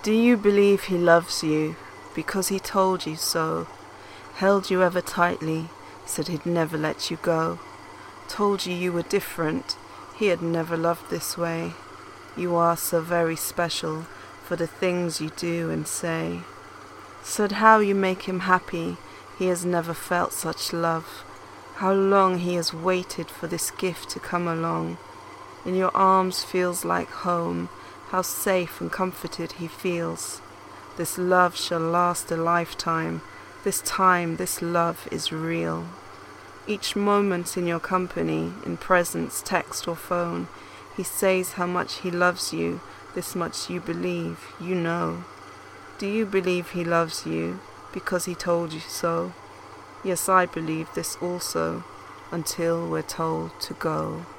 Do you believe he loves you because he told you so? Held you ever tightly, said he'd never let you go. Told you were different, he had never loved this way. You are so very special for the things you do and say. Said how you make him happy, he has never felt such love. How long he has waited for this gift to come along. In your arms feels like home, how safe and comforted he feels. This love shall last a lifetime, this time, this love is real. Each moment in your company, in presence, text or phone, he says how much he loves you, this much you believe, you know. Do you believe he loves you because he told you so? Yes, I believe this also, until we're told to go.